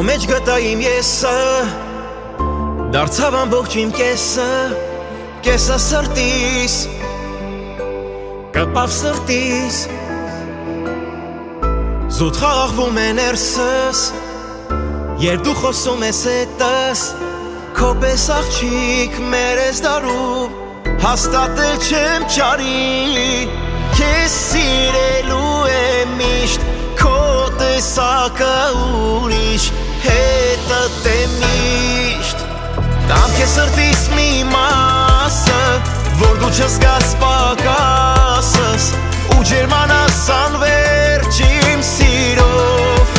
Քո մեջ գտա իմ եսը, դարձավ ամբողջ իմ կեսը, կեսը սրտիս, կպավ սրտիս, զուտ խաղաղվում է ներսս, երբ դու խոսում ես հետս, քո պես աղջիկ մեր ես դարում, հաստատել չեմ ճարի, քեզ սիրելու եմ միշտ, քո տեսակը ուրիշ հետդ է միշտ, տամ քեզ սրտիս մի մասը, որ դու չզգաս պակասս, ու ջերմանաս անվերջ իմ սիրով,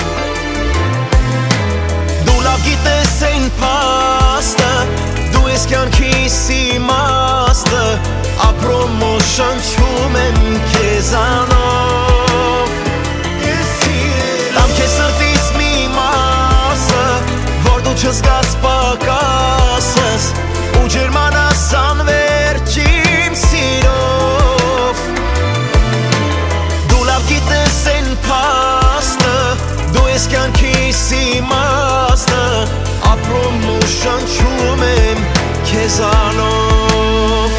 դու լավ գիտես այն փաստը, դու ես կյանքիս իմաստը, ապրում ու շնչում եմ քեզանով, տամ քեզ սրտիս մի մասը, որ դու չզգաս պակասս, ու ջերմանաս անվերջ իմ սիրով, դու լավ գիտես այն փաստը, դու ես կյանքիս իմաստը, ապրում ու շնչում եմ քեզանով,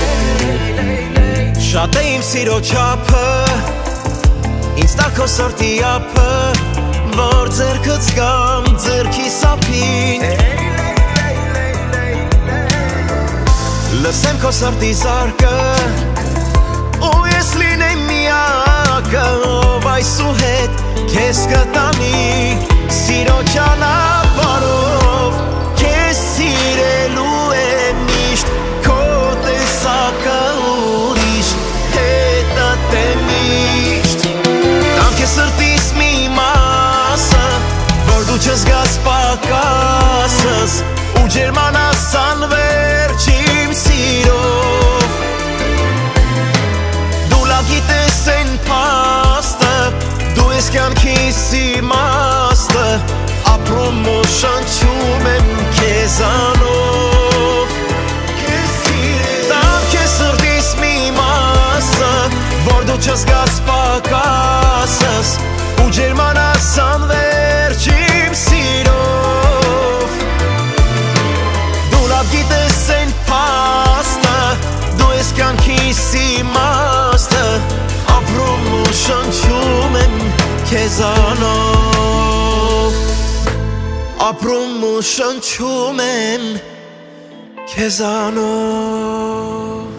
շատ է իմ սիրո չափը, ինձ տա քո սրտի ափը, որ ձեռքդ զգամ ձեռքի սափին, լսեմ քո սրտի զարկը, ու ես լինեմ միակը, ով այսուհետ քեզ կտանի, սիրո ճանապարհով, քեզ սիրելու եմ միշտ, քո տեսակը ուրիշ հետդ է միշտ, տամ քեզ սրտիս մի մասը, որ դու չզգաս պակասս, ու ջերմանաս անվերջ իմ սիրով, դու լավ գիտես այն փաստը, դու ես կյանքիս իմաստը, ապրում ու շնչում եմ քեզանով, տամ քեզ սրտիս մի մասը, որ դու չզգաս պակասս, ու ջերմանաս անվերջ իմ սիրով, դու լավ գիտես այն փաստը, դու ես կյանքիս իմաստը, ապրում ու շնչում եմ քեզանով, ապրում ու շնչում եմ քեզանով